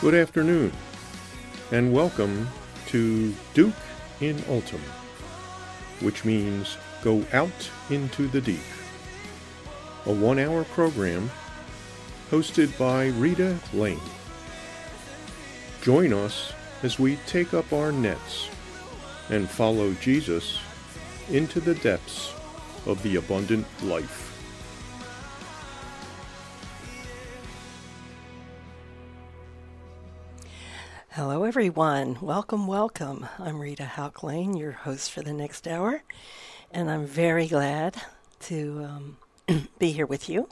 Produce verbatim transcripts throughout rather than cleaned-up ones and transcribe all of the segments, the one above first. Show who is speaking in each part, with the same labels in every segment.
Speaker 1: Good afternoon, and welcome to Duke in Ultim, which means go out into the deep. A one-hour program hosted by Rita Lane. Join us as we take up our nets and follow Jesus into the depths of the abundant life.
Speaker 2: Hello everyone, welcome, welcome. I'm Rita Hauk Lane, your host for the next hour, and I'm very glad to um, be here with you.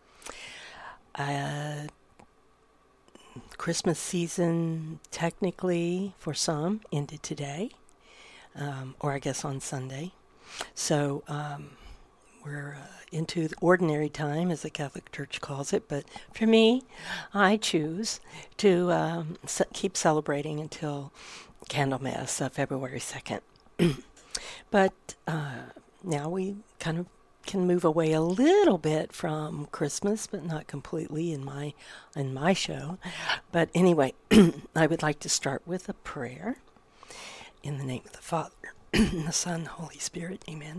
Speaker 2: Uh, Christmas season, technically, for some, ended today, um, or I guess on Sunday. So um, we're uh, into the ordinary time, as the Catholic Church calls it, but for me, I choose to um, se- keep celebrating until Candlemas, uh, February second. But uh, now we kind of can move away a little bit from Christmas, but not completely in my in my show. But anyway, I would like to start with a prayer. In the name of the Father, the Son, the Holy Spirit, amen.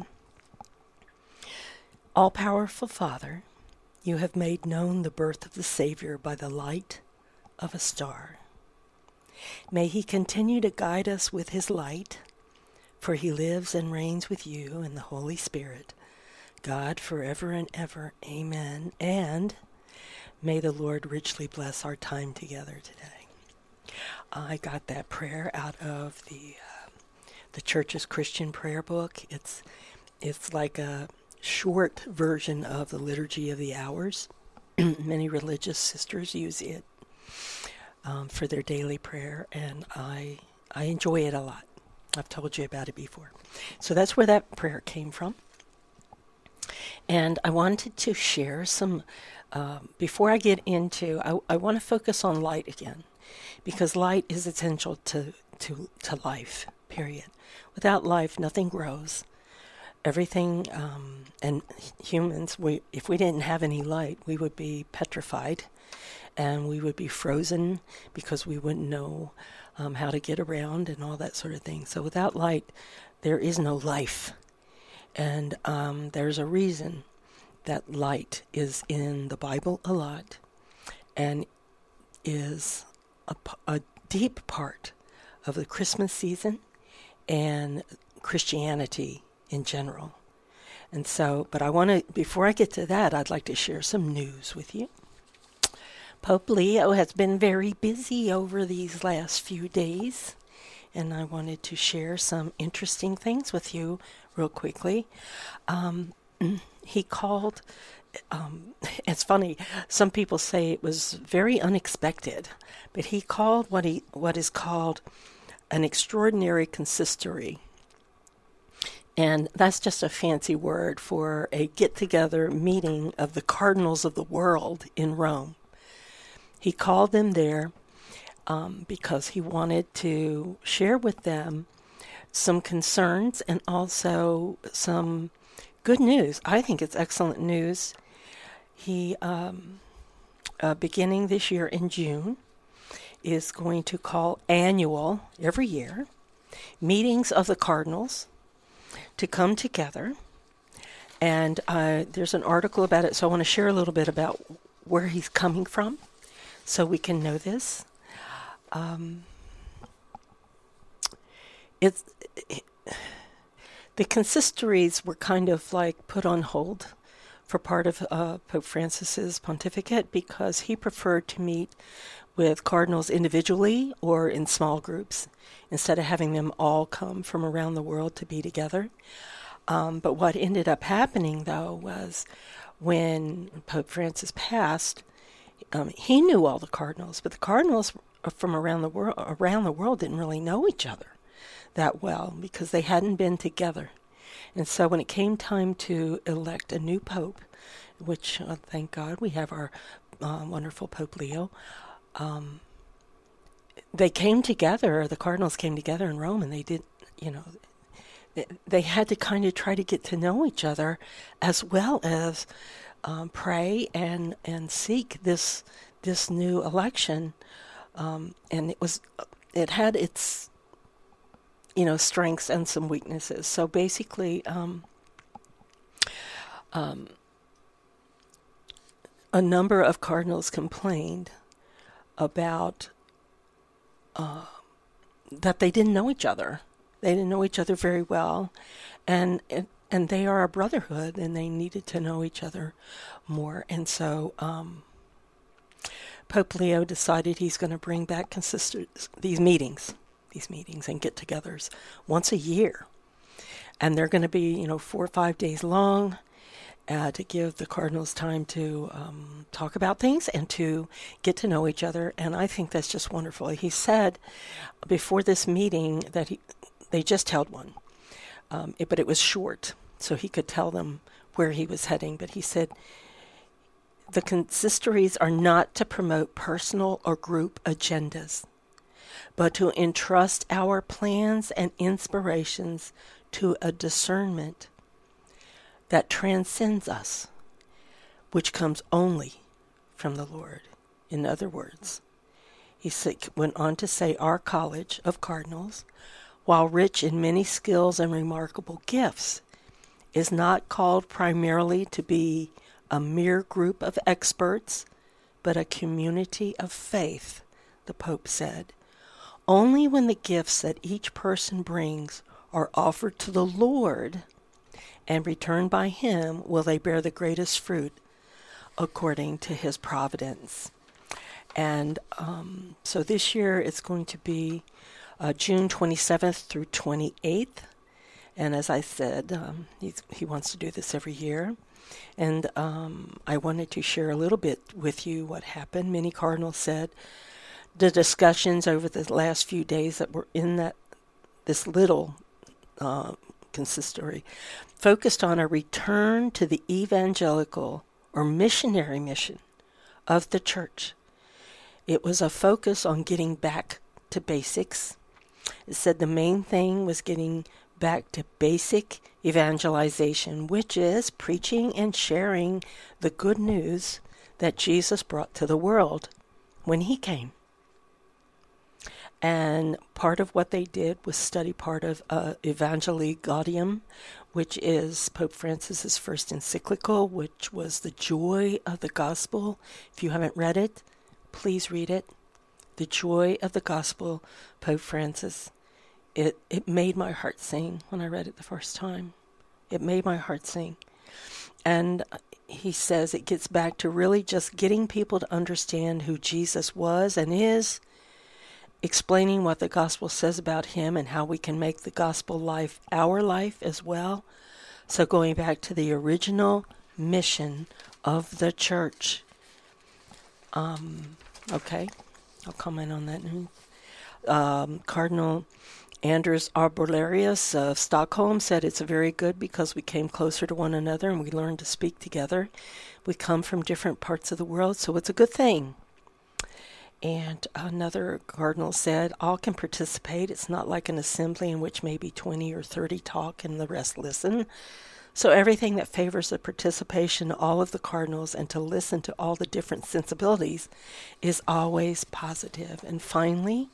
Speaker 2: All-powerful Father, you have made known the birth of the Savior by the light of a star. May he continue to guide us with his light, for he lives and reigns with you in the Holy Spirit, God forever and ever, amen. And may the Lord richly bless our time together today. I got that prayer out of the uh, the Church's Christian prayer book. It's it's like a short version of the Liturgy of the Hours. Many religious sisters use it um, for their daily prayer, and I I enjoy it a lot. I've told you about it before. So that's where that prayer came from. And I wanted to share some, uh, before I get into, I, I want to focus on light again, because light is essential to, to, to life, period. Without life, nothing grows. Everything, um, and humans, we, if we didn't have any light, we would be petrified, and we would be frozen because we wouldn't know um, how to get around and all that sort of thing. So without light, there is no life. And um, there's a reason that light is in the Bible a lot and is a, a deep part of the Christmas season and Christianity in general. And so, but I want to, before I get to that, I'd like to share some news with you. Pope Leo has been very busy over these last few days, and I wanted to share some interesting things with you real quickly. Um, he called, um, it's funny, some people say it was very unexpected, but he called what he what is called an extraordinary consistory. And that's just a fancy word for a get-together meeting of the cardinals of the world in Rome. He called them there um, because he wanted to share with them some concerns and also some good news. I think it's excellent news. He, um, uh, beginning this year in June, is going to call annual, every year, meetings of the cardinals to come together. And uh, there's an article about it, so I want to share a little bit about where he's coming from so we can know this. Um, it's, it, the consistories were kind of like put on hold for part of uh, Pope Francis's pontificate because he preferred to meet with cardinals individually or in small groups instead of having them all come from around the world to be together. Um, but what ended up happening, though, was when Pope Francis passed, um, he knew all the cardinals, but the cardinals from around the world around the world didn't really know each other that well because they hadn't been together. And so when it came time to elect a new pope, which, uh, thank God, we have our uh, wonderful Pope Leo, um, they came together, the cardinals came together in Rome, and they did, you know, they, they had to kind of try to get to know each other as well as um, pray and, and seek this this new election Um, and it was, it had its, you know, strengths and some weaknesses. So basically, um, um, a number of cardinals complained about uh, that they didn't know each other. They didn't know each other very well, and it, and they are a brotherhood, and they needed to know each other more. And so um, Pope Leo decided he's going to bring back consistent these meetings, these meetings and get-togethers once a year, and they're going to be, you know, four or five days long. Uh, to give the cardinals time to um, talk about things and to get to know each other. And I think that's just wonderful. He said before this meeting that he they just held one, um, it, but it was short, so he could tell them where he was heading. But he said the consistories are not to promote personal or group agendas, but to entrust our plans and inspirations to a discernment that transcends us, which comes only from the Lord. In other words, he went on to say, our College of Cardinals, while rich in many skills and remarkable gifts, is not called primarily to be a mere group of experts, but a community of faith, the Pope said. Only when the gifts that each person brings are offered to the Lord and returned by him will they bear the greatest fruit according to his providence. And um, so this year it's going to be uh, June twenty-seventh through twenty-eighth. And as I said, um, he's, he wants to do this every year. And um, I wanted to share a little bit with you what happened. Many cardinals said the discussions over the last few days that were in that this little uh, consistory focused on a return to the evangelical or missionary mission of the church. It was a focus on getting back to basics. It said the main thing was getting back to basic evangelization, which is preaching and sharing the good news that Jesus brought to the world when he came. And part of what they did was study part of uh, Evangelii Gaudium, which is Pope Francis's first encyclical, which was the joy of the gospel. If you haven't read it, please read it. The joy of the gospel, Pope Francis. It it made my heart sing when I read it the first time. It made my heart sing. And he says it gets back to really just getting people to understand who Jesus was and is, explaining what the gospel says about him and how we can make the gospel life our life as well. So going back to the original mission of the church. Um, okay, I'll comment on that. Um, Cardinal Anders Arborelius of Stockholm said it's very good because we came closer to one another and we learned to speak together. We come from different parts of the world, so it's a good thing. And another cardinal said, all can participate. It's not like an assembly in which maybe twenty or thirty talk and the rest listen. So everything that favors the participation of all of the cardinals and to listen to all the different sensibilities is always positive. And finally,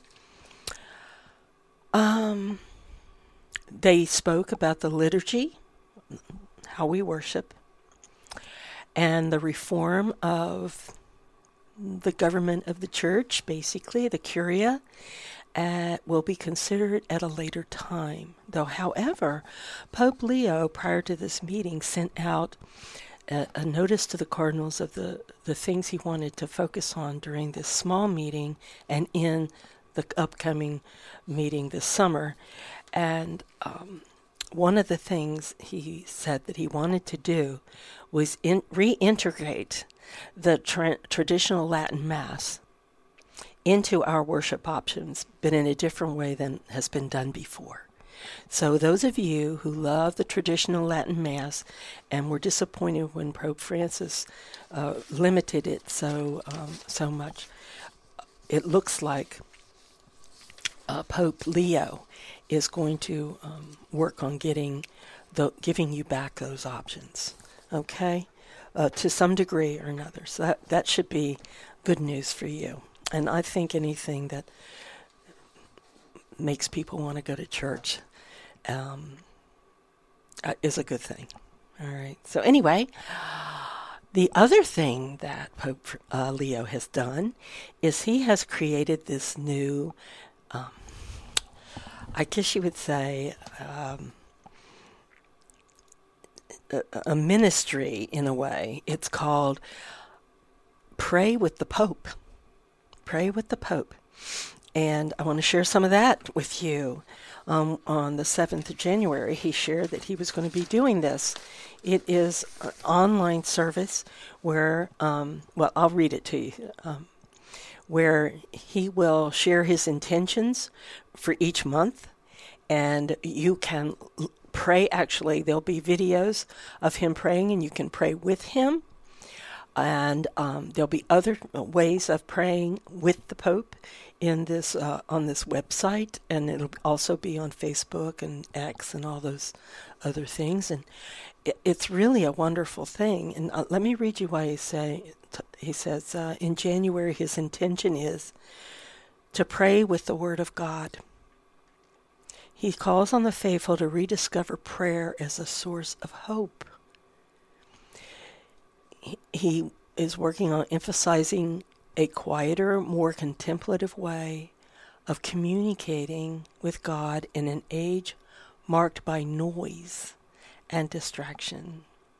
Speaker 2: um, they spoke about the liturgy, how we worship, and the reform of the government of the church, basically, the curia, uh, will be considered at a later time. Though, however, Pope Leo, prior to this meeting, sent out a, a notice to the cardinals of the, the things he wanted to focus on during this small meeting and in the upcoming meeting this summer. And um, one of the things he said that he wanted to do was in, reintegrate the tra- traditional Latin Mass into our worship options, but in a different way than has been done before. So those of you who love the traditional Latin Mass and were disappointed when Pope Francis uh, limited it so um, so much, it looks like uh, Pope Leo is going to um, work on getting the giving you back those options. Okay. Uh, to some degree or another. So that, that should be good news for you. and I think anything that makes people want to go to church um, uh, is a good thing. All right. So anyway, the other thing that Pope uh, Leo has done is he has created this new, um, I guess you would say, um, a, a ministry in a way. It's called Pray with the Pope. Pray with the Pope. And I want to share some of that with you. Um, on the seventh of January, he shared that he was going to be doing this. It is an online service where, um, well, I'll read it to you, um, where he will share his intentions for each month, and you can pray. Actually, there'll be videos of him praying, and you can pray with him. And um, there'll be other ways of praying with the Pope in this uh, on this website, and it'll also be on Facebook and X and all those other things. And it, it's really a wonderful thing. And uh, let me read you why he say he says uh, in January his intention is to pray with the Word of God. He calls on the faithful to rediscover prayer as a source of hope. He is working on emphasizing a quieter, more contemplative way of communicating with God in an age marked by noise and distraction.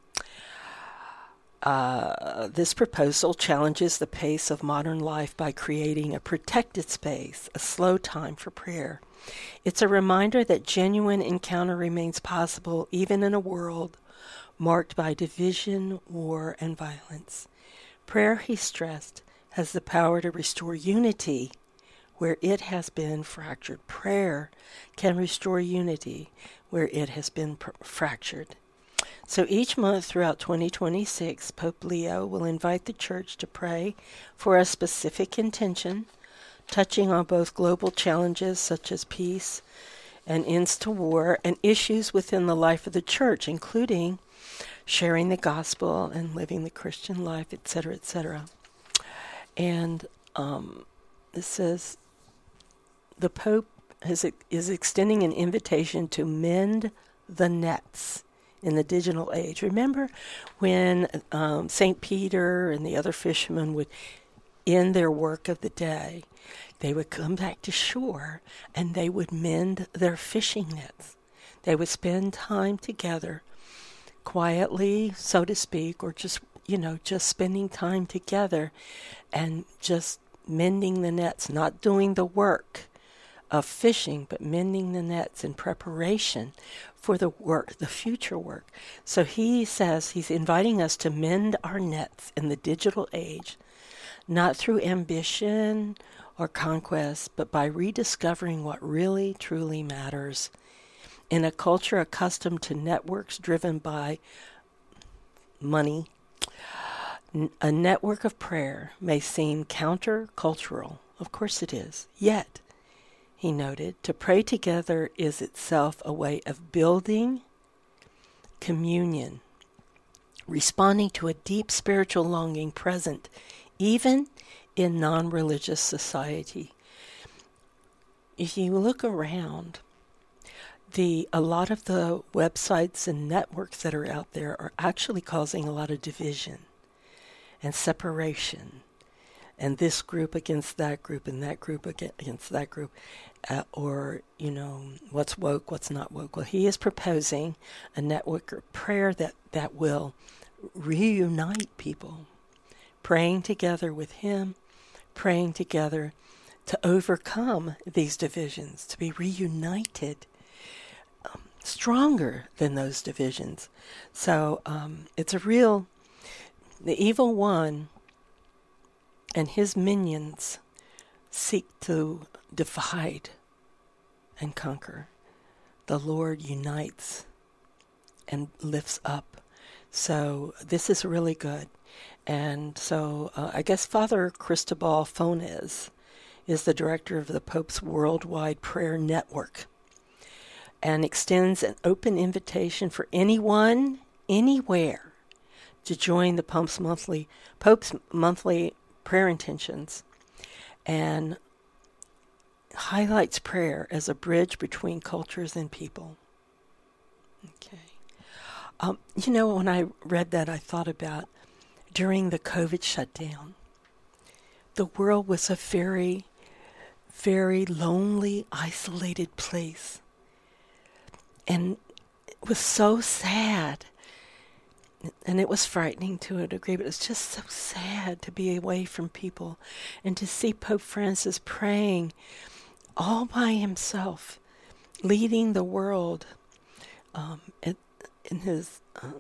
Speaker 2: Uh, this proposal challenges the pace of modern life by creating a protected space, a slow time for prayer. It's a reminder that genuine encounter remains possible even in a world marked by division, war, and violence. Prayer, he stressed, has the power to restore unity where it has been fractured. Prayer can restore unity where it has been pr- fractured. So each month throughout twenty twenty-six, Pope Leo will invite the Church to pray for a specific intention, touching on both global challenges such as peace and ends to war, and issues within the life of the Church, including sharing the gospel and living the Christian life, et cetera, et cetera. And um, it says the Pope has, is extending an invitation to mend the nets in the digital age. Remember when um, Saint Peter and the other fishermen would end their work of the day, they would come back to shore and they would mend their fishing nets. They would spend time together quietly, so to speak, or just, you know, just spending time together and just mending the nets, not doing the work of fishing, but mending the nets in preparation for the work, the future work. So he says he's inviting us to mend our nets in the digital age, not through ambition or conquest, but by rediscovering what really, truly matters. In a culture accustomed to networks driven by money, a network of prayer may seem counter-cultural. Of course it is. Yet, he noted, to pray together is itself a way of building communion, responding to a deep spiritual longing present even in non-religious society. If you look around, The a lot of the websites and networks that are out there are actually causing a lot of division and separation, and this group against that group and that group against that group, uh, or, you know, what's woke, what's not woke. Well, he is proposing a network of prayer that, that will reunite people, praying together with him, praying together to overcome these divisions, to be reunited, stronger than those divisions. So um, it's a real, the evil one and his minions seek to divide and conquer. The Lord unites and lifts up. So this is really good. And so uh, I guess Father Cristobal Fones is the director of the Pope's Worldwide Prayer Network, and extends an open invitation for anyone, anywhere, to join the Pope's monthly, Pope's monthly prayer intentions. and highlights prayer as a bridge between cultures and people. Okay. Um, you know, when I read that, I thought about during the COVID shutdown, the world was a very, very lonely, isolated place. And it was so sad. And it was frightening to a degree, but it's just so sad to be away from people and to see Pope Francis praying all by himself, leading the world um, in, in his, um,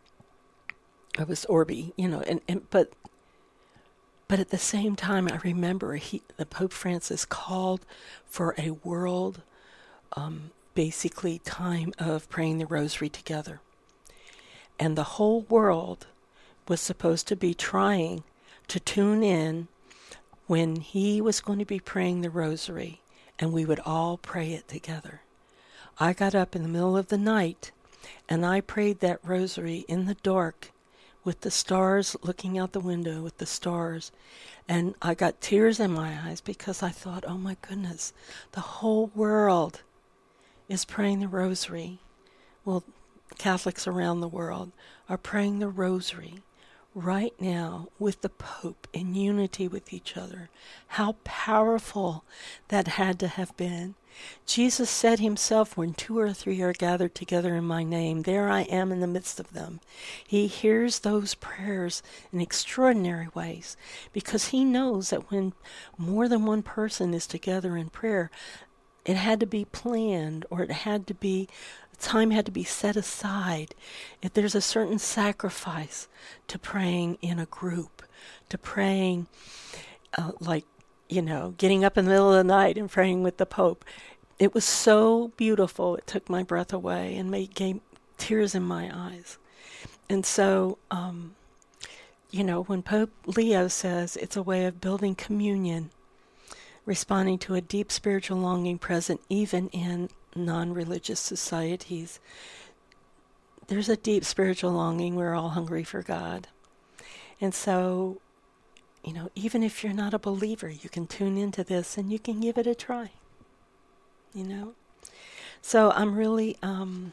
Speaker 2: it was Orbi, you know, and, and but but at the same time, I remember he, the Pope Francis called for a world, um, basically time of praying the Rosary together. And the whole world was supposed to be trying to tune in when he was going to be praying the Rosary, and we would all pray it together. I got up in the middle of the night, and I prayed that Rosary in the dark with the stars, looking out the window with the stars. And I got tears in my eyes because I thought, oh my goodness, the whole world is praying the Rosary. Well, Catholics around the world are praying the Rosary right now with the Pope in unity with each other. How powerful that had to have been. Jesus said himself, when two or three are gathered together in my name, there I am in the midst of them. He hears those prayers in extraordinary ways because he knows that when more than one person is together in prayer, it had to be planned, or it had to be, time had to be set aside. If there's a certain sacrifice to praying in a group, to praying uh, like, you know, getting up in the middle of the night and praying with the Pope. It was so beautiful. It took my breath away and made gave tears in my eyes. And so, um, you know, when Pope Leo says it's a way of building communion, responding to a deep spiritual longing present even in non-religious societies, there's a deep spiritual longing. We're all hungry for God. And so, you know, even if you're not a believer, you can tune into this and you can give it a try, you know. So I'm really, um,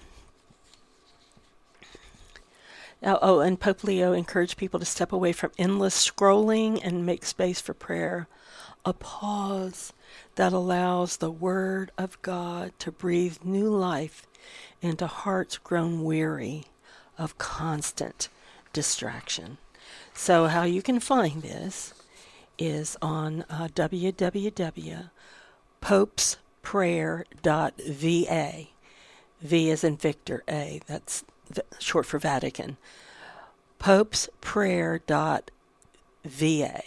Speaker 2: oh, oh, and Pope Leo encouraged people to step away from endless scrolling and make space for prayer, a pause that allows the Word of God to breathe new life into hearts grown weary of constant distraction. So how you can find this is on uh, w w w dot popes prayer dot v a. V as in Victor, A. That's v- short for Vatican. popes prayer dot v a.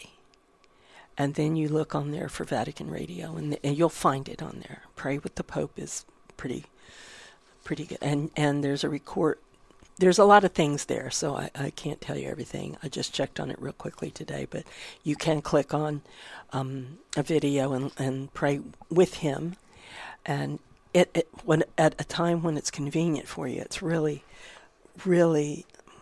Speaker 2: And then you look on there for Vatican Radio, and, th- and you'll find it on there. Pray with the Pope is pretty, pretty good. And and there's a record. There's a lot of things there, so I, I can't tell you everything. I just checked on it real quickly today, but you can click on um, a video and, and pray with him. And it, it when at a time when it's convenient for you, it's really, really.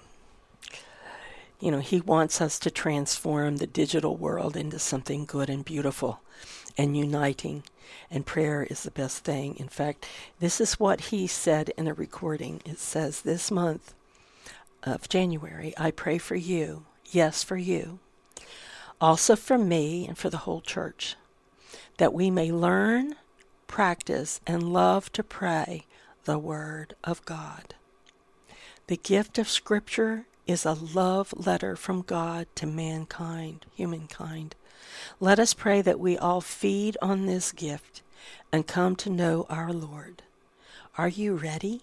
Speaker 2: You know, he wants us to transform the digital world into something good and beautiful and uniting. And prayer is the best thing. In fact, this is what he said in a recording. It says, this month of January, I pray for you, yes, for you, also for me and for the whole church, that we may learn, practice, and love to pray the Word of God. The gift of Scripture is a love letter from God to mankind, humankind. Let us pray that we all feed on this gift and come to know our Lord. Are you ready?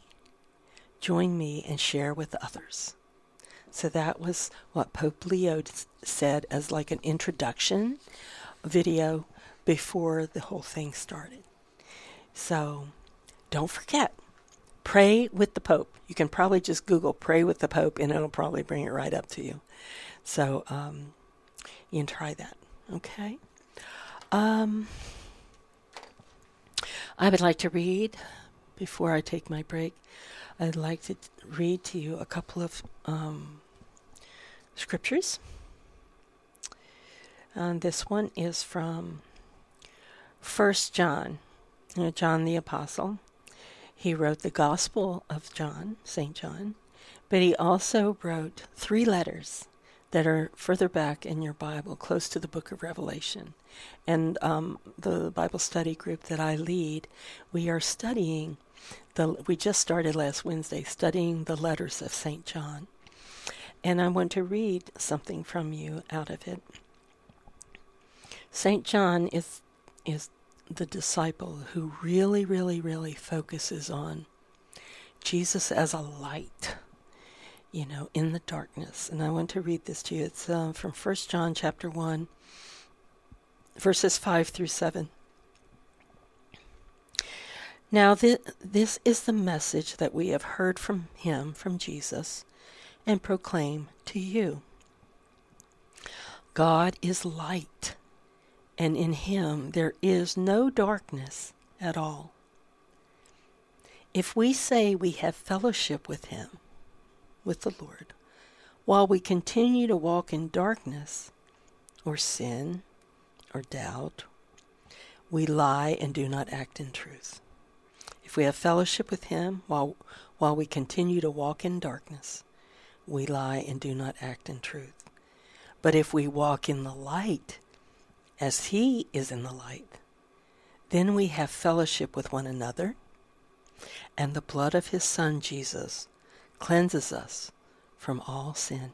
Speaker 2: Join me and share with others. So that was what Pope Leo said as like an introduction video before the whole thing started. So don't forget. Pray with the Pope. You can probably just Google pray with the Pope and it'll probably bring it right up to you. So um, you can try that. Okay. Um, I would like to read, before I take my break, I'd like to read to you a couple of um, scriptures. And this one is from First John, you know, John the Apostle. He wrote the Gospel of John, Saint John, but he also wrote three letters that are further back in your Bible, close to the book of Revelation. And um, the Bible study group that I lead, we are studying, the. we just started last Wednesday, studying the letters of Saint John. And I want to read something from you out of it. Saint John is is the disciple who really, really, really focuses on Jesus as a light, you know, in the darkness. And I want to read this to you. It's uh, from First John chapter one, verses five through seven. Now th- this is the message that we have heard from him, from Jesus, and proclaim to you. God is light, and in him there is no darkness at all. If we say we have fellowship with him, with the Lord, while we continue to walk in darkness, or sin, or doubt, we lie and do not act in truth. If we have fellowship with him while while we continue to walk in darkness, we lie and do not act in truth. But if we walk in the light, as he is in the light, then we have fellowship with one another, and the blood of his Son Jesus cleanses us from all sin.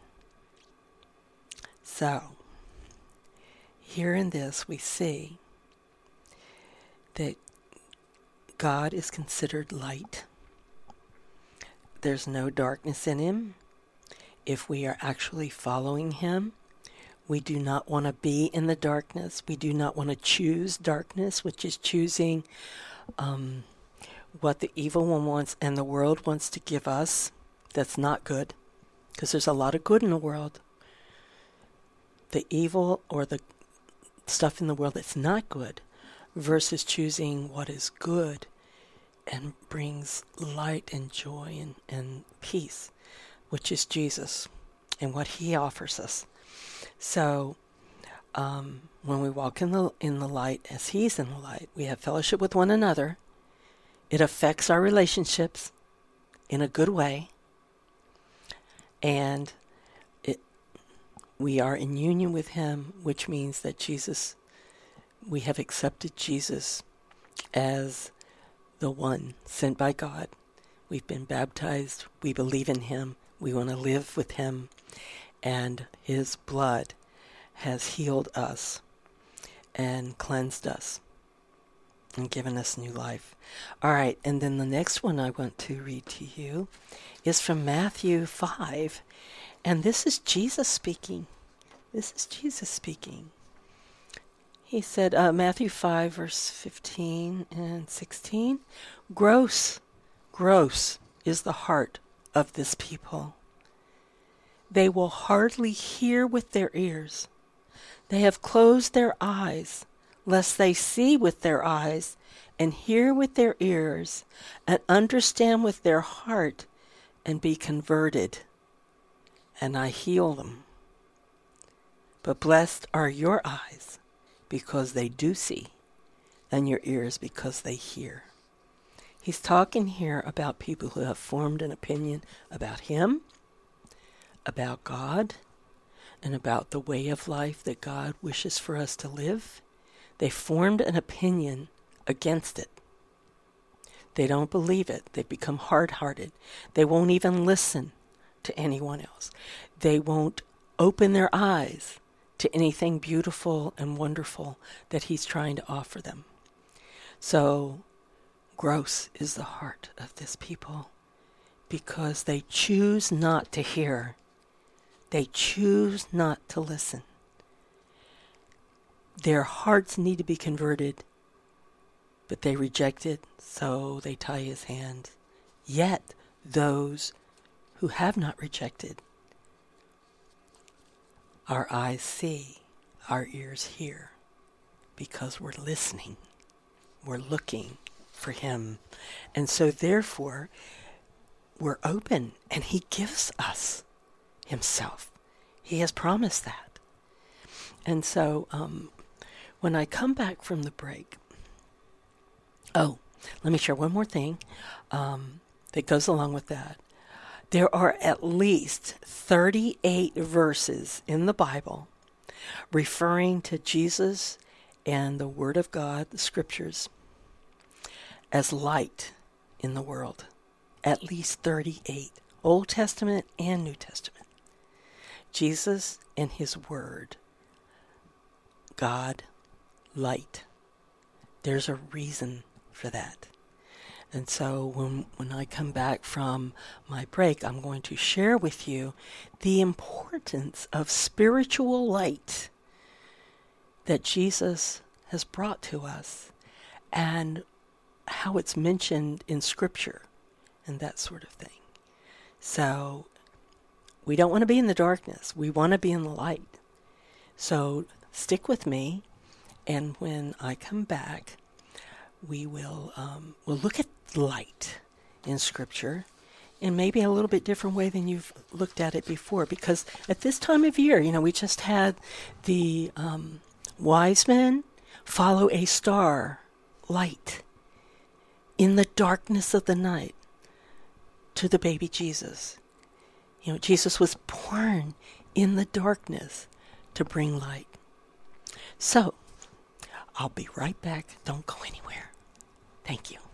Speaker 2: So, here in this we see that God is considered light. There's no darkness in him. If we are actually following him, we do not want to be in the darkness. We do not want to choose darkness, which is choosing um, what the evil one wants and the world wants to give us. That's not good, because there's a lot of good in the world. The evil or the stuff in the world that's not good versus choosing what is good and brings light and joy and, and peace, which is Jesus and what he offers us. So um, when we walk in the in the light as he's in the light, we have fellowship with one another. It affects our relationships in a good way. And it, we are in union with him, which means that Jesus, we have accepted Jesus as the one sent by God. We've been baptized. We believe in him. We want to live with him. And his blood has healed us and cleansed us and given us new life. All right, and then the next one I want to read to you is from Matthew five, and this is Jesus speaking. This is Jesus speaking. He said, uh, Matthew five, verse fifteen and sixteen, gross, gross is the heart of this people. They will hardly hear with their ears. They have closed their eyes, lest they see with their eyes, and hear with their ears, and understand with their heart, and be converted, and I heal them. But blessed are your eyes, because they do see, and your ears because they hear. He's talking here about people who have formed an opinion about him, about God, and about the way of life that God wishes for us to live. They formed an opinion against it. They don't believe it. They become hard-hearted. They won't even listen to anyone else. They won't open their eyes to anything beautiful and wonderful that he's trying to offer them. So, gross is the heart of this people, because they choose not to hear. They choose not to listen. Their hearts need to be converted, but they reject it, so they tie his hands. Yet, those who have not rejected, our eyes see, our ears hear, because we're listening. We're looking for him. And so therefore, we're open, and he gives us himself. He has promised that. And so um, when I come back from the break, oh, let me share one more thing um, that goes along with that. There are at least thirty-eight verses in the Bible referring to Jesus and the Word of God, the Scriptures, as light in the world. At least thirty-eight. Old Testament and New Testament. Jesus and His Word. God, light. There's a reason for that. And so when when I come back from my break, I'm going to share with you the importance of spiritual light that Jesus has brought to us and how it's mentioned in Scripture and that sort of thing. So we don't want to be in the darkness. We want to be in the light. So stick with me, and when I come back, we will um, we'll look at light in Scripture in maybe a little bit different way than you've looked at it before. Because at this time of year, you know, we just had the um, wise men follow a star, light, in the darkness of the night to the baby Jesus. You know, Jesus was born in the darkness to bring light. So, I'll be right back. Don't go anywhere. Thank you.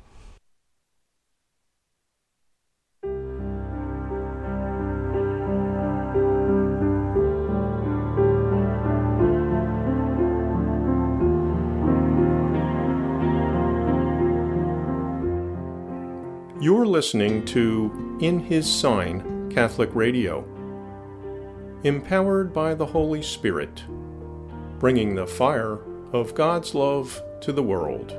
Speaker 1: You're listening to In His Sign Catholic Radio, empowered by the Holy Spirit, bringing the fire of God's love to the world.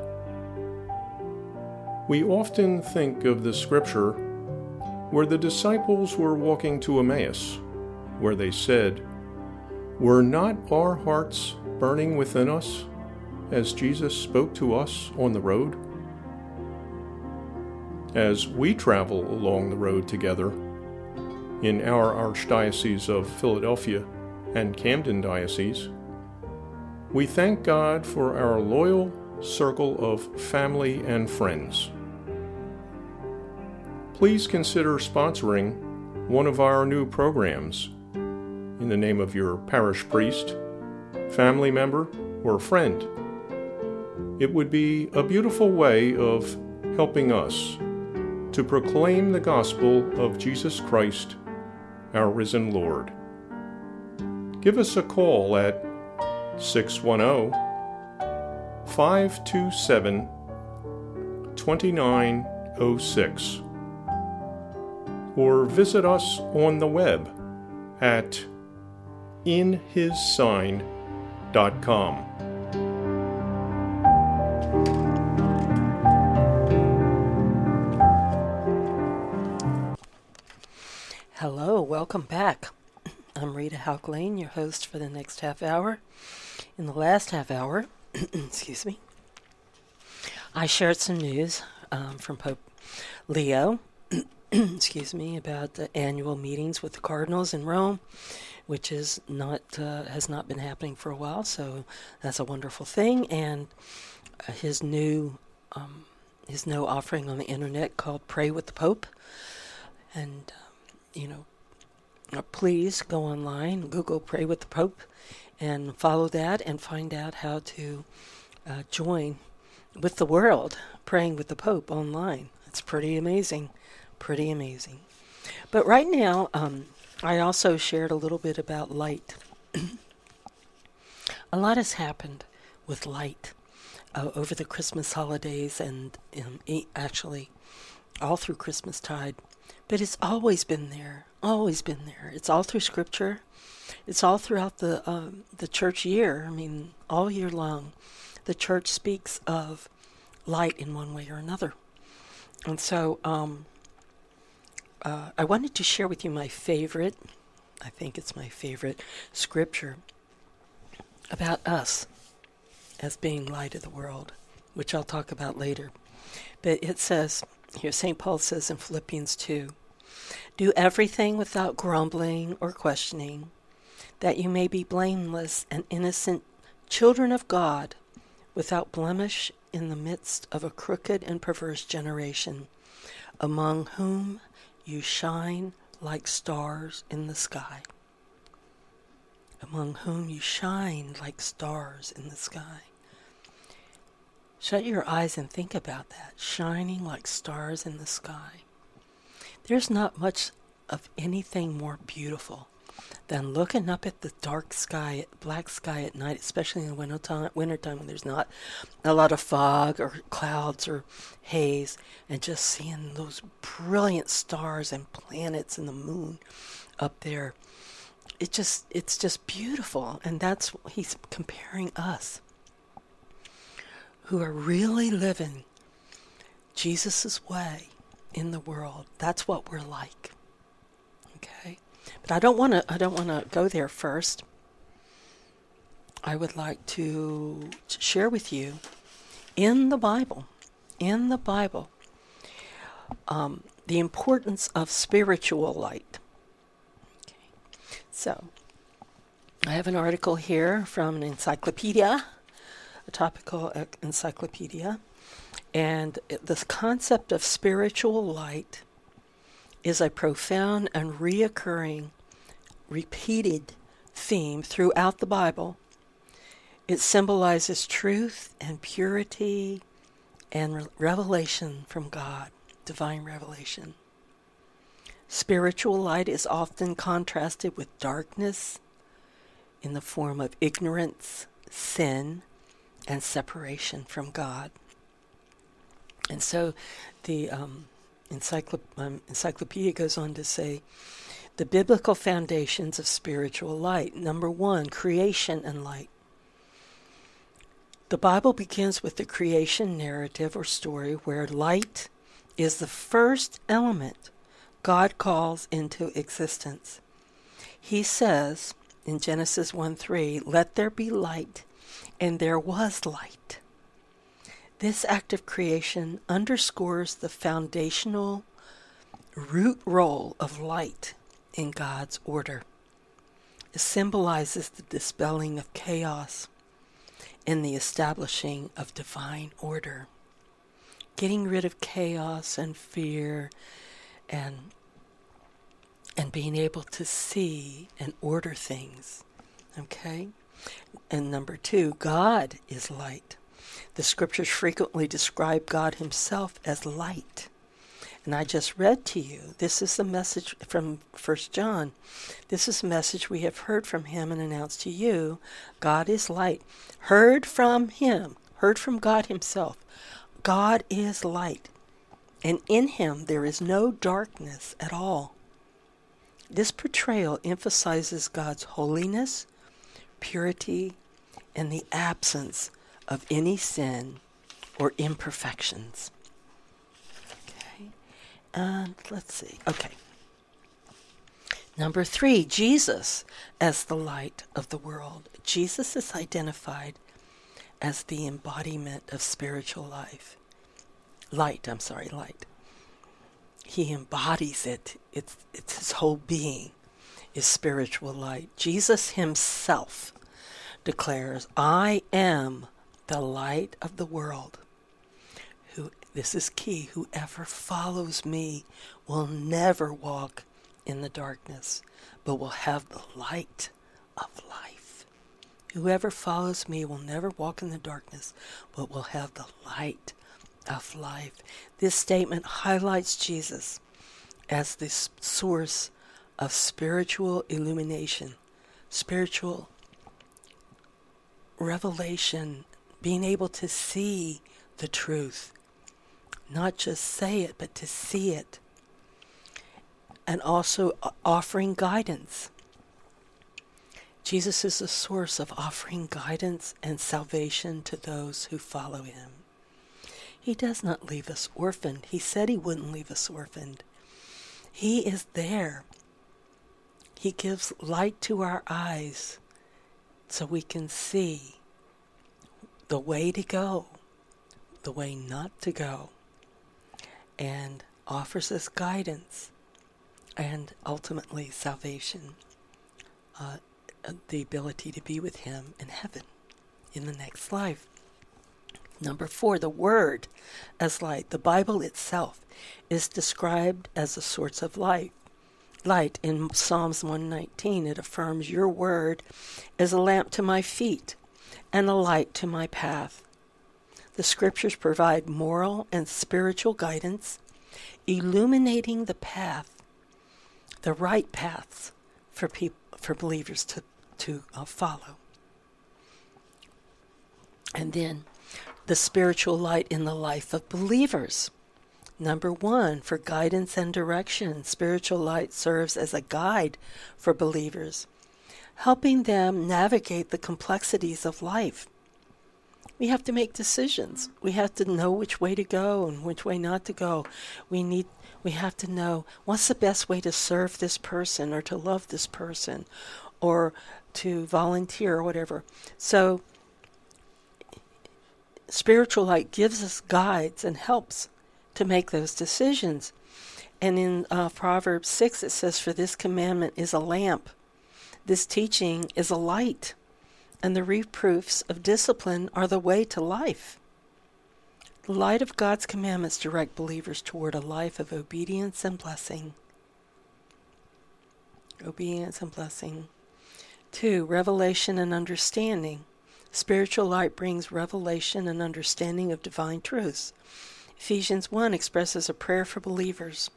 Speaker 1: We often think of the scripture where the disciples were walking to Emmaus, where they said, "Were not our hearts burning within us as Jesus spoke to us on the road?" As we travel along the road together in our Archdiocese of Philadelphia and Camden Diocese, we thank God for our loyal circle of family and friends. Please consider sponsoring one of our new programs in the name of your parish priest, family member, or friend. It would be a beautiful way of helping us to proclaim the gospel of Jesus Christ, our risen Lord. Give us a call at six one zero, five two seven, two nine zero six or visit us on the web at in his sign dot com.
Speaker 2: Hello, welcome back. I'm Rita Hauk-Lane, your host for the next half hour. In the last half hour, excuse me, I shared some news um, from Pope Leo, excuse me, about the annual meetings with the cardinals in Rome, which is not uh, has not been happening for a while, so that's a wonderful thing. And uh, his new um, his new offering on the internet called Pray with the Pope, and uh, you know, uh, please go online, Google Pray with the Pope, and follow that and find out how to uh, join with the world praying with the Pope online. It's pretty amazing, pretty amazing. But right now, um, I also shared a little bit about light. A lot has happened with light uh, over the Christmas holidays and um, actually all through Christmastide. But it's always been there, always been there. It's all through Scripture. It's all throughout the um, the church year. I mean, all year long, the church speaks of light in one way or another. And so um, uh, I wanted to share with you my favorite, I think it's my favorite, scripture about us as being light of the world, which I'll talk about later. But it says, here Saint Paul says in Philippians two, "Do everything without grumbling or questioning. that you may be blameless and innocent children of God, without blemish in the midst of a crooked and perverse generation, among whom you shine like stars in the sky. Among whom you shine like stars in the sky. Shut your eyes and think about that, shining like stars in the sky. There's not much of anything more beautiful than looking up at the dark sky, black sky at night, especially in the wintertime, wintertime when there's not a lot of fog or clouds or haze, and just seeing those brilliant stars and planets and the moon up there. It just, it's just beautiful, and that's, he's comparing us, who are really living Jesus' way in the world. That's what we're like. Okay? But I don't want to I don't want to go there first. I would like to share with you in the Bible, in the Bible, um, the importance of spiritual light. Okay. So, I have an article here from an encyclopedia, a topical encyclopedia, and the concept of spiritual light is a profound and reoccurring, repeated theme throughout the Bible. It symbolizes truth and purity and re- revelation from God, divine revelation. Spiritual light is often contrasted with darkness in the form of ignorance, sin, and separation from God. And so the um, encyclop- um, encyclopedia goes on to say, the biblical foundations of spiritual light. Number one, creation and light. The Bible begins with the creation narrative or story where light is the first element God calls into existence. He says in Genesis one three, "Let there be light," and there was light. This act of creation underscores the foundational root role of light in God's order. It symbolizes the dispelling of chaos and the establishing of divine order. Getting rid of chaos and fear and and being able to see and order things. Okay? And number two, God is light. The scriptures frequently describe God himself as light. And I just read to you, this is the message from First John. This is a message we have heard from him and announced to you. God is light. Heard from him, heard from God himself. God is light. And in him there is no darkness at all. This portrayal emphasizes God's holiness, purity, and the absence of any sin or imperfections. Okay, and let's see. Okay. Number three, Jesus as the light of the world. Jesus is identified as the embodiment of spiritual life. Light, I'm sorry, light. He embodies it. It's, it's his whole being is spiritual light. Jesus himself declares, "I am the light of the world. Who, this is key, whoever follows me will never walk in the darkness, but will have the light of life." Whoever follows me will never walk in the darkness, but will have the light of life. This statement highlights Jesus as the source of spiritual illumination, spiritual revelation, being able to see the truth, not just say it, but to see it, and also offering guidance. Jesus is the source of offering guidance and salvation to those who follow him. He does not leave us orphaned. He said he wouldn't leave us orphaned. He is there. He gives light to our eyes so we can see the way to go, the way not to go, and offers us guidance and ultimately salvation. Uh, the ability to be with him in heaven in the next life. Number four, the Word as light. The Bible itself is described as a source of light. Light in Psalms one nineteen, it affirms, your word is a lamp to my feet and a light to my path. The scriptures provide moral and spiritual guidance, illuminating the path, the right paths for people, for believers to, to uh, follow. And then the spiritual light in the life of believers. Number one, for guidance and direction, spiritual light serves as a guide for believers, helping them navigate the complexities of life. We have to make decisions. We have to know which way to go and which way not to go. We need, we have to know what's the best way to serve this person or to love this person or to volunteer or whatever. So spiritual light gives us guides and helps to make those decisions. And in uh, Proverbs six it says, for this commandment is a lamp, this teaching is a light, and the reproofs of discipline are the way to life. The light of God's commandments direct believers toward a life of obedience and blessing. Obedience and blessing. Two, revelation and understanding. Spiritual light brings revelation and understanding of divine truths. Ephesians one expresses a prayer for believers.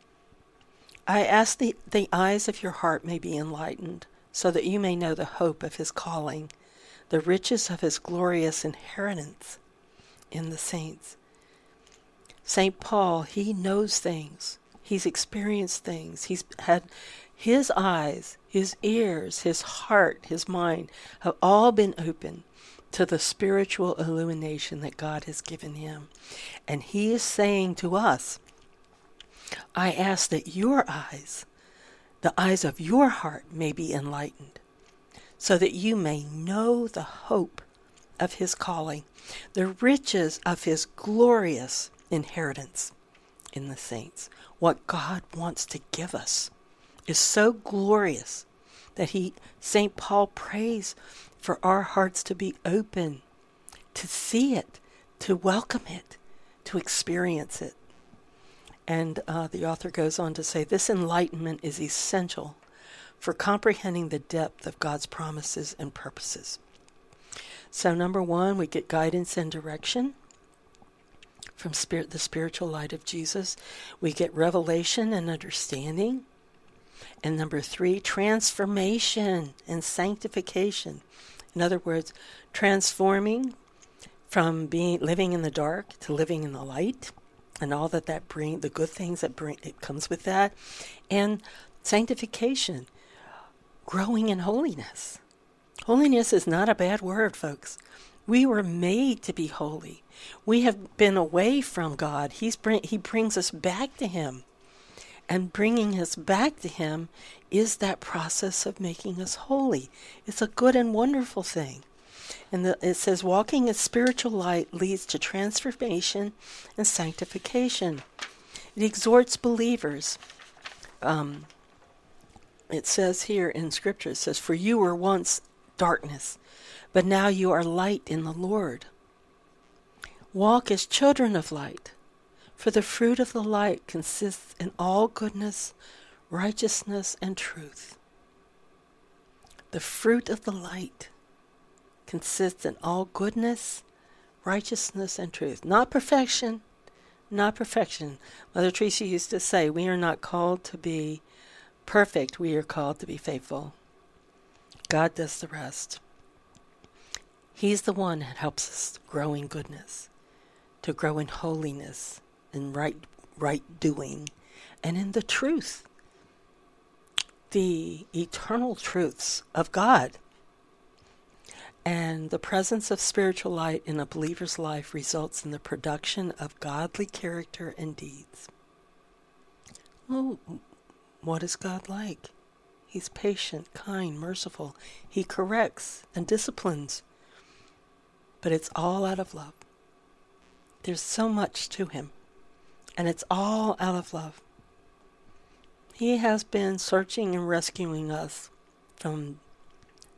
Speaker 2: I ask the, the eyes of your heart may be enlightened, so that you may know the hope of his calling, the riches of his glorious inheritance in the saints. Saint Paul, he knows things. He's experienced things. He's had his eyes, his ears, his heart, his mind have all been open to the spiritual illumination that God has given him. And he is saying to us, I ask that your eyes, the eyes of your heart, may be enlightened, so that you may know the hope of his calling, the riches of his glorious inheritance in the saints. What God wants to give us is so glorious that he, Saint Paul prays for our hearts to be open, to see it, to welcome it, to experience it. And uh, the author goes on to say, this enlightenment is essential for comprehending the depth of God's promises and purposes. So number one, we get guidance and direction from spirit, the spiritual light of Jesus. We get revelation and understanding. And number three, transformation and sanctification. In other words, transforming from being living in the dark to living in the light, and all that that bring, the good things that bring it comes with that, and sanctification, growing in holiness. Holiness is not a bad word, folks. We were made to be holy. We have been away from God. He's bring, he brings us back to him. And bringing us back to him is that process of making us holy. It's a good and wonderful thing. And the, it says, walking in spiritual light leads to transformation and sanctification. It exhorts believers. Um, it says here in Scripture, it says, for you were once darkness, but now you are light in the Lord. Walk as children of light. For the fruit of the light consists in all goodness, righteousness, and truth. The fruit of the light consists in all goodness, righteousness, and truth. Not perfection, not perfection. Mother Teresa used to say, we are not called to be perfect, we are called to be faithful. God does the rest. He's the one that helps us grow in goodness, to grow in holiness, in right right doing, and in the truth, the eternal truths of God. And the presence of spiritual light in a believer's life results in the production of godly character and deeds. Well, what is God like? He's patient, kind, merciful. He corrects and disciplines, but it's all out of love. There's so much to him. And it's all out of love. He has been searching and rescuing us from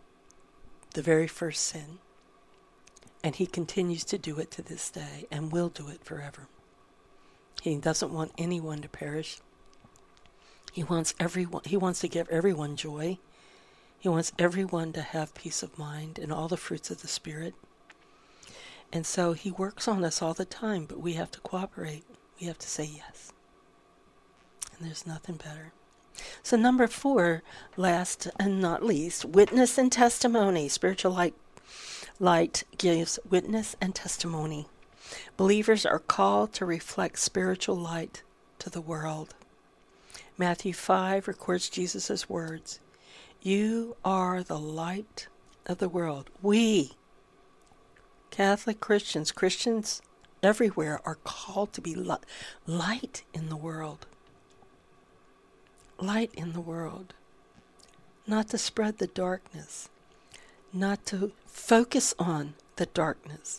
Speaker 2: the very first sin. And he continues to do it to this day and will do it forever. He doesn't want anyone to perish. He wants everyone, he wants to give everyone joy. He wants everyone to have peace of mind and all the fruits of the Spirit. And so he works on us all the time, but we have to cooperate. We have to say yes. And there's nothing better. So number four, last and not least, witness and testimony. Spiritual light, light gives witness and testimony. Believers are called to reflect spiritual light to the world. Matthew five records Jesus' words. You are the light of the world. We, Catholic Christians, Christians everywhere, are called to be li- light in the world. Light in the world. Not to spread the darkness. Not to focus on the darkness.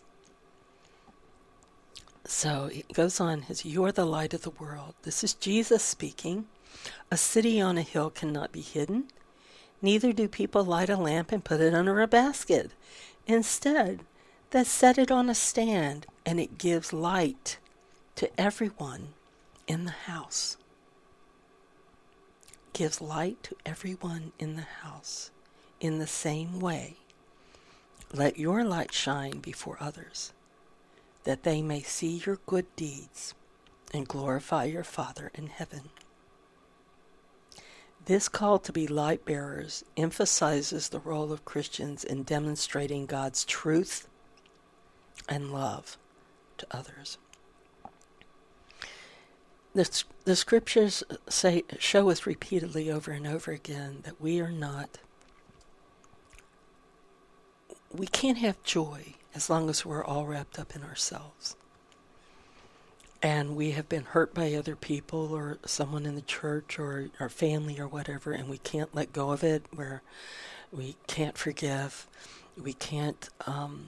Speaker 2: So it goes on, as you are the light of the world. This is Jesus speaking. A city on a hill cannot be hidden. Neither do people light a lamp and put it under a basket. Instead, they set it on a stand, and it gives light to everyone in the house. Gives light to everyone in the house. In the same way, let your light shine before others, that they may see your good deeds and glorify your Father in heaven. This call to be light bearers emphasizes the role of Christians in demonstrating God's truth and love to others. The, the scriptures say, show us repeatedly over and over again that we are not, we can't have joy as long as we're all wrapped up in ourselves. And we have been hurt by other people or someone in the church or our family or whatever, and we can't let go of it, where we can't forgive, we can't um,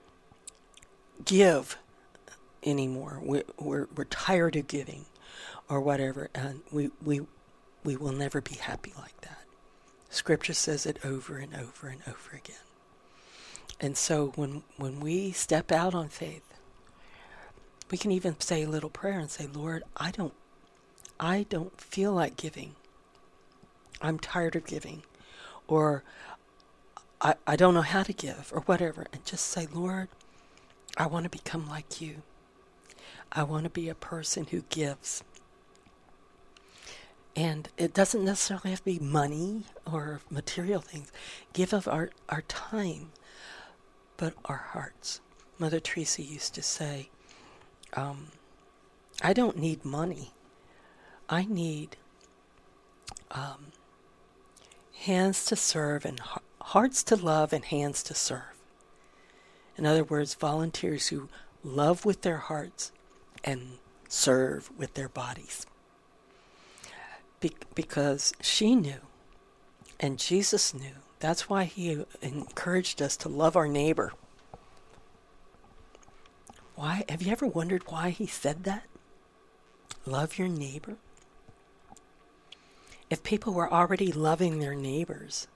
Speaker 2: give anymore. We're, we're, we're tired of giving or whatever, and we, we, we will never be happy like that. Scripture says it over and over and over again. And so when when we step out on faith, we can even say a little prayer and say, Lord, I don't I don't feel like giving. I'm tired of giving. Or I, I don't know how to give or whatever. And just say, Lord, I want to become like you. I want to be a person who gives. And it doesn't necessarily have to be money or material things. Give of our, our time, but our hearts. Mother Teresa used to say, um, I don't need money. I need um, hands to serve and ha- hearts to love and hands to serve. In other words, volunteers who love with their hearts and serve with their bodies. Be- because she knew, and Jesus knew. That's why he encouraged us to love our neighbor. Why? Have you ever wondered why he said that? Love your neighbor. If people were already loving their neighbors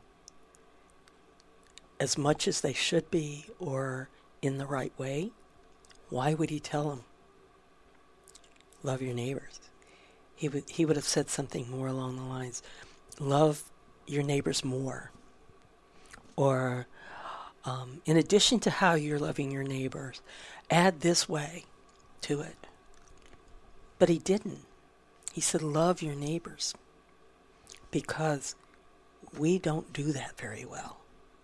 Speaker 2: as much as they should be or in the right way, why would he tell them, love your neighbors? He would, he would have said something more along the lines, love your neighbors more. Or, um, in addition to how you're loving your neighbors, add this way to it. But he didn't. He said, love your neighbors. Because we don't do that very well.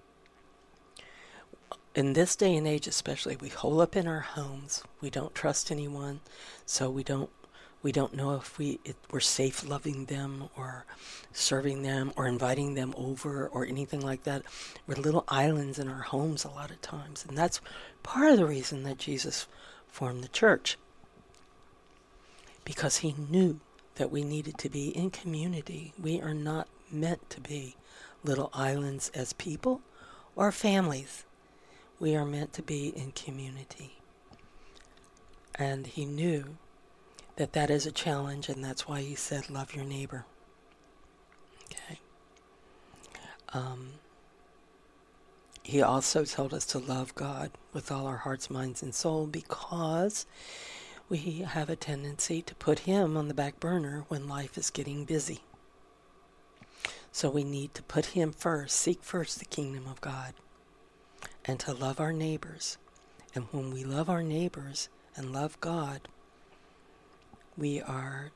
Speaker 2: In this day and age especially, we hole up in our homes. We don't trust anyone, so we don't We don't know if we, if we're safe loving them or serving them or inviting them over or anything like that. We're little islands in our homes a lot of times. And that's part of the reason that Jesus formed the church. Because he knew that we needed to be in community. We are not meant to be little islands as people or families. We are meant to be in community. And he knew that that is a challenge, and that's why he said, love your neighbor. Okay. Um, he also told us to love God with all our hearts, minds, and soul, because we have a tendency to put him on the back burner when life is getting busy. So we need to put him first, seek first the kingdom of God, and to love our neighbors. And when we love our neighbors and love God, we are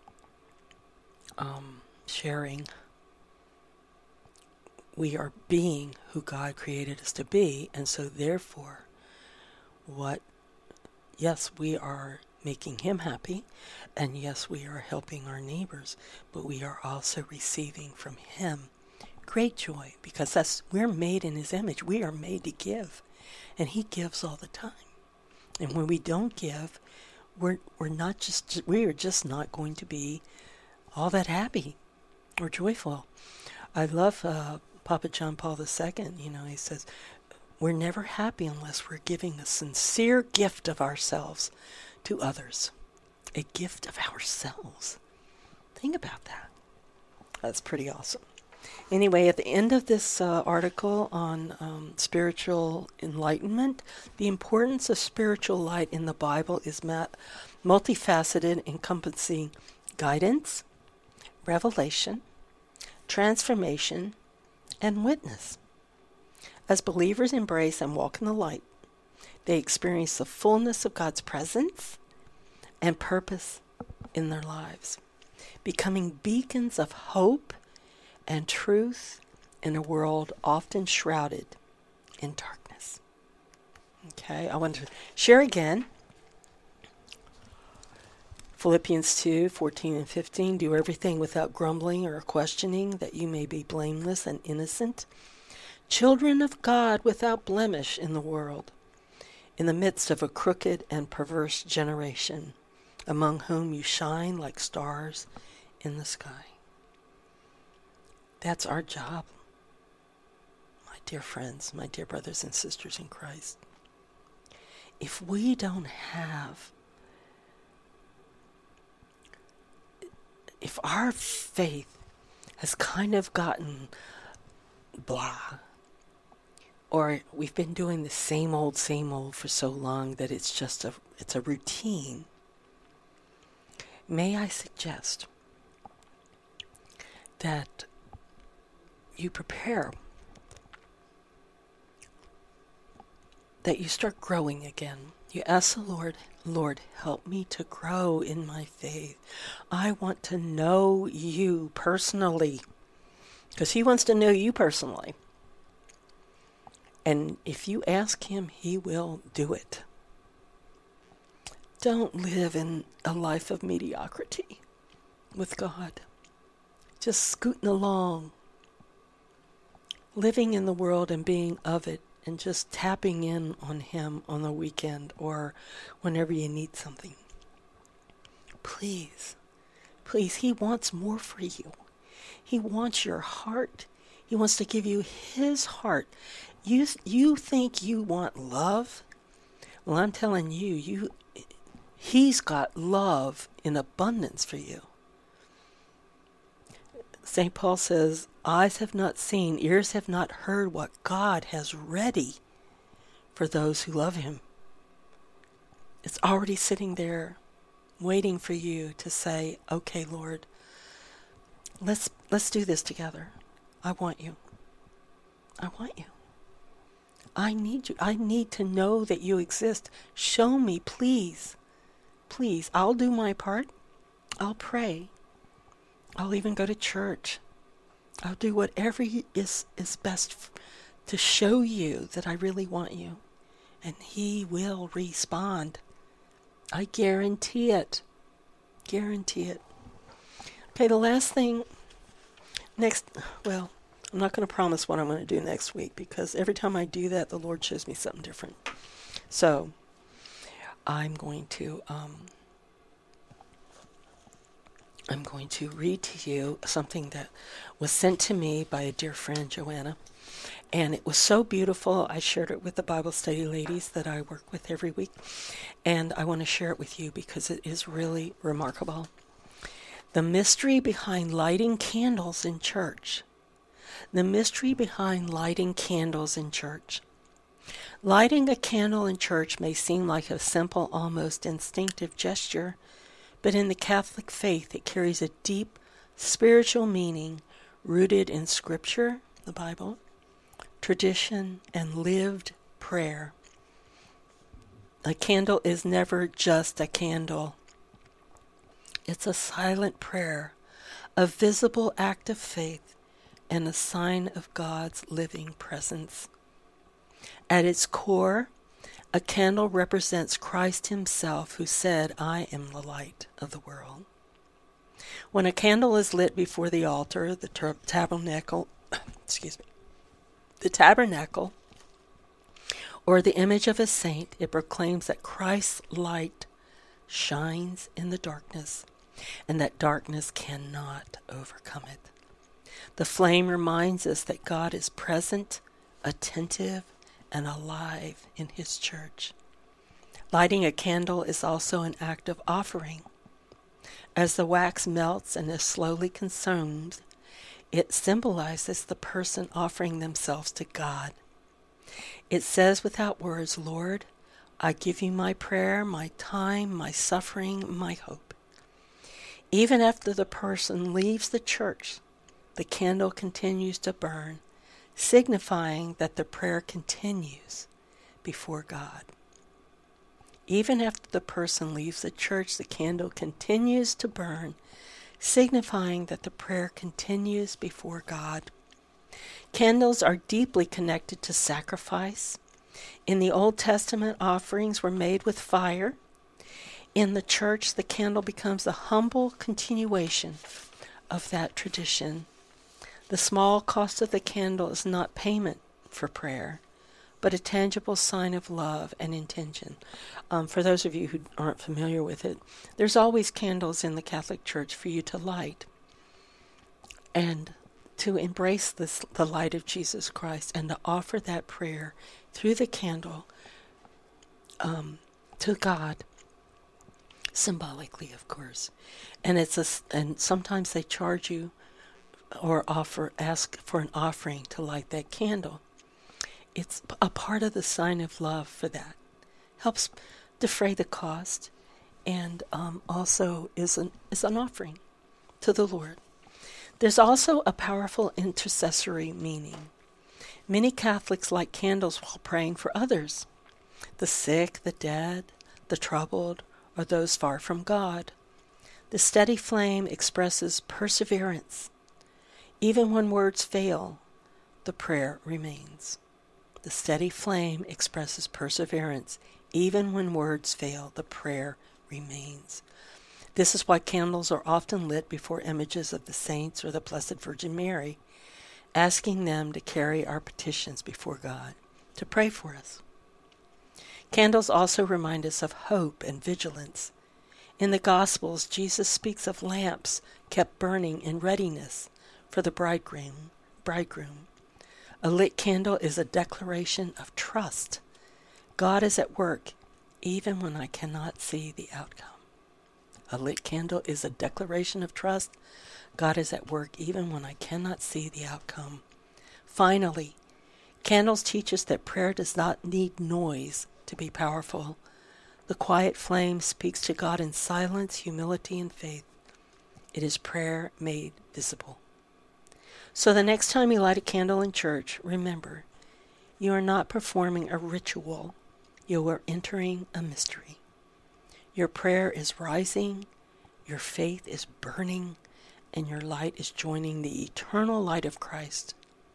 Speaker 2: um, sharing, we are being who God created us to be. And so therefore, what, yes, we are making him happy, and yes, we are helping our neighbors, but we are also receiving from him great joy, because that's, we're made in his image. We are made to give, and he gives all the time. And when we don't give, we're we're not just we are just not going to be all that happy or joyful. I love uh, Papa John Paul the Second. You know, he says, we're never happy unless we're giving a sincere gift of ourselves to others. A gift of ourselves. Think about that. That's pretty awesome. Anyway, at the end of this uh, article on um, spiritual enlightenment, the importance of spiritual light in the Bible is ma- multifaceted, encompassing guidance, revelation, transformation, and witness. As believers embrace and walk in the light, they experience the fullness of God's presence and purpose in their lives, becoming beacons of hope and truth in a world often shrouded in darkness. Okay, I want to share again Philippians two, fourteen and fifteen. Do everything without grumbling or questioning, that you may be blameless and innocent, children of God without blemish in the world, in the midst of a crooked and perverse generation, among whom you shine like stars in the sky. That's our job, my dear friends, my dear brothers and sisters in Christ. If we don't have, if our faith has kind of gotten blah, or we've been doing the same old, same old for so long that it's just a, it's a routine, may I suggest that you prepare, that you start growing again. You ask the Lord, Lord, help me to grow in my faith. I want to know you personally, because he wants to know you personally. And if you ask him, he will do it. Don't live in a life of mediocrity with God. Just scooting along, living in the world and being of it, and just tapping in on him on the weekend or whenever you need something. Please, please, he wants more for you. He wants your heart. He wants to give you his heart. You you think you want love? Well, I'm telling you, you he's got love in abundance for you. Saint Paul says, eyes have not seen, ears have not heard what God has ready for those who love him. It's already sitting there waiting for you to say, okay, Lord, let's let's do this together. I want you. I want you. I need you. I need to know that you exist. Show me, please. Please, I'll do my part. I'll pray. I'll even go to church. I'll do whatever is, is best f- to show you that I really want you. And he will respond. I guarantee it. Guarantee it. Okay, the last thing, next, well, I'm not going to promise what I'm going to do next week, because every time I do that, the Lord shows me something different. So, I'm going to, um, I'm going to read to you something that was sent to me by a dear friend, Joanna. And it was so beautiful. I shared it with the Bible study ladies that I work with every week. And I want to share it with you because it is really remarkable. The mystery behind lighting candles in church. The mystery behind lighting candles in church. Lighting a candle in church may seem like a simple, almost instinctive gesture, but in the Catholic faith it carries a deep spiritual meaning rooted in Scripture, the Bible, tradition, and lived prayer. A candle is never just a candle. It's a silent prayer, a visible act of faith, and a sign of God's living presence. At its core, a candle represents Christ himself, who said, "I am the light of the world." When a candle is lit before the altar, the ter- tabernacle, excuse me, the tabernacle, or the image of a saint, it proclaims that Christ's light shines in the darkness, and that darkness cannot overcome it. The flame reminds us that God is present, attentive, and alive in his church. Lighting a candle is also an act of offering. As the wax melts and is slowly consumed, it symbolizes the person offering themselves to God. It says without words, "Lord, I give you my prayer, my time, my suffering, my hope." Even after the person leaves the church, the candle continues to burn, signifying that the prayer continues before God. Even after the person leaves the church, the candle continues to burn, signifying that the prayer continues before God. Candles are deeply connected to sacrifice. In the Old Testament, offerings were made with fire. In the church, the candle becomes a humble continuation of that tradition. The small cost of the candle is not payment for prayer, but a tangible sign of love and intention. Um, for those of you who aren't familiar with it, there's always candles in the Catholic Church for you to light and to embrace this, the light of Jesus Christ, and to offer that prayer through the candle um, to God, symbolically, of course. And it's a, and sometimes they charge you or offer, ask for an offering to light that candle. It's a part of the sign of love for that. Helps defray the cost, and um, also is an, is an offering to the Lord. There's also a powerful intercessory meaning. Many Catholics light candles while praying for others, the sick, the dead, the troubled, or those far from God. The steady flame expresses perseverance. Even when words fail, the prayer remains. The steady flame expresses perseverance. Even when words fail, the prayer remains. This is why candles are often lit before images of the saints or the Blessed Virgin Mary, asking them to carry our petitions before God, to pray for us. Candles also remind us of hope and vigilance. In the Gospels, Jesus speaks of lamps kept burning in readiness for the bridegroom. bridegroom. A lit candle is a declaration of trust. God is at work even when I cannot see the outcome. A lit candle is a declaration of trust. God is at work even when I cannot see the outcome. Finally, candles teach us that prayer does not need noise to be powerful. The quiet flame speaks to God in silence, humility, and faith. It is prayer made visible. So the next time you light a candle in church, remember, you are not performing a ritual. You are entering a mystery. Your prayer is rising, your faith is burning, and your light is joining the eternal light of Christ,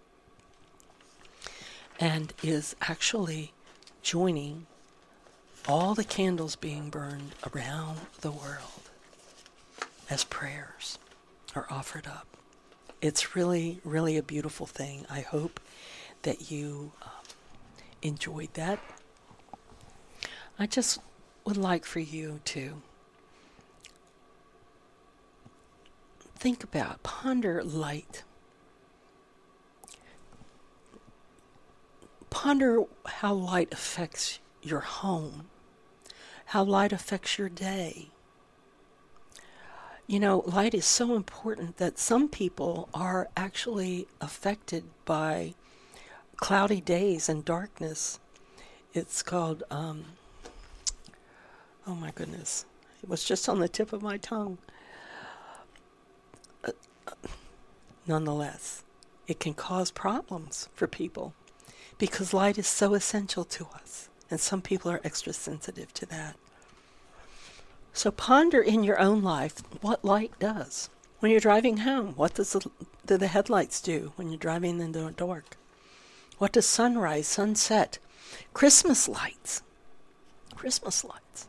Speaker 2: and is actually joining all the candles being burned around the world as prayers are offered up. It's really, really a beautiful thing. I hope that you um, enjoyed that. I just would like for you to think about, ponder light. Ponder how light affects your home, how light affects your day. You know, light is so important that some people are actually affected by cloudy days and darkness. It's called, um, oh my goodness, it was just on the tip of my tongue. Uh, nonetheless, it can cause problems for people because light is so essential to us, and some people are extra sensitive to that. So ponder in your own life what light does. When you're driving home, what does the, do the headlights do when you're driving in the dark? What does sunrise, sunset, Christmas lights, Christmas lights?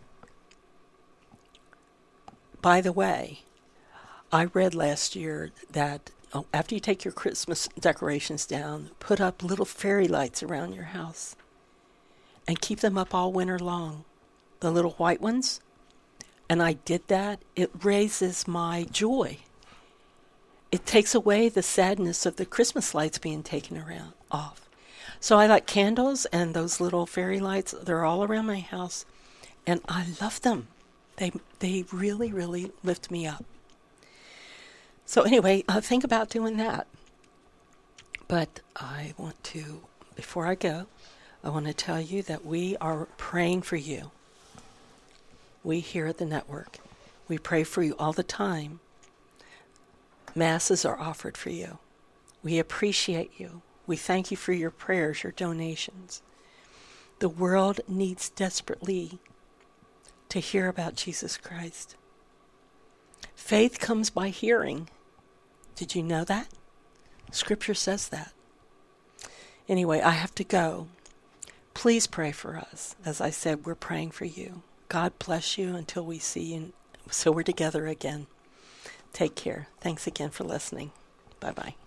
Speaker 2: By the way, I read last year that oh, after you take your Christmas decorations down, put up little fairy lights around your house and keep them up all winter long. The little white ones. And I did that. It raises my joy. It takes away the sadness of the Christmas lights being taken around off. So I like candles and those little fairy lights. They're all around my house, and I love them. They they really, really lift me up. So anyway, uh, think about doing that. But I want to, before I go, I want to tell you that we are praying for you. We here at the network, we pray for you all the time. Masses are offered for you. We appreciate you. We thank you for your prayers, your donations. The world needs desperately to hear about Jesus Christ. Faith comes by hearing. Did you know that? Scripture says that. Anyway, I have to go. Please pray for us. As I said, we're praying for you. God bless you until we see you, so we're together again. Take care. Thanks again for listening. Bye-bye.